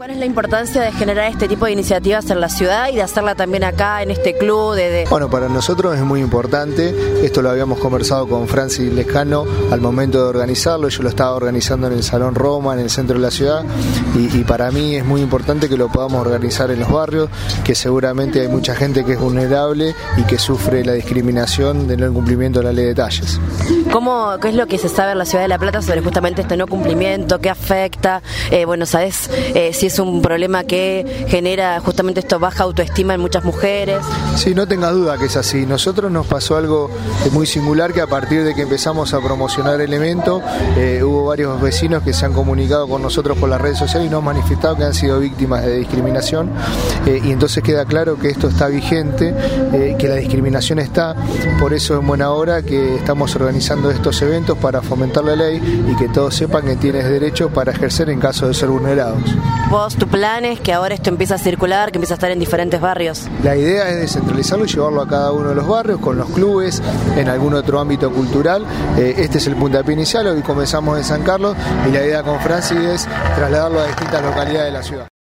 ¿Cuál es la importancia de generar este tipo de iniciativas en la ciudad y de hacerla también acá en este club? Bueno, para nosotros es muy importante, esto lo habíamos conversado con Francis Lescano al momento de organizarlo, yo lo estaba organizando en el Salón Roma, en el centro de la ciudad, y para mí es muy importante que lo podamos organizar en los barrios, que seguramente hay mucha gente que es vulnerable y que sufre la discriminación de no incumplimiento de la ley de talles. ¿Qué es lo que se sabe en la ciudad de La Plata sobre justamente este no cumplimiento? ¿Qué afecta? ¿Sabes si es un problema que genera justamente esto, baja autoestima en muchas mujeres? Sí, no tengas duda que es así. Nosotros nos pasó algo muy singular, que a partir de que empezamos a promocionar el evento, hubo varios vecinos que se han comunicado con nosotros por las redes sociales y nos han manifestado que han sido víctimas de discriminación, y entonces queda claro que esto está vigente, que la discriminación está. Por eso en buena hora que estamos organizando estos eventos para fomentar la ley y que todos sepan que tienes derecho para ejercer en caso de ser vulnerados. Vos, tu plan es que ahora esto empiece a circular, que empiece a estar en diferentes barrios. La idea es descentralizarlo y llevarlo a cada uno de los barrios, con los clubes, en algún otro ámbito cultural. Este es el puntapié inicial, hoy comenzamos en San Carlos y la idea con Francis es trasladarlo a distintas localidades de la ciudad.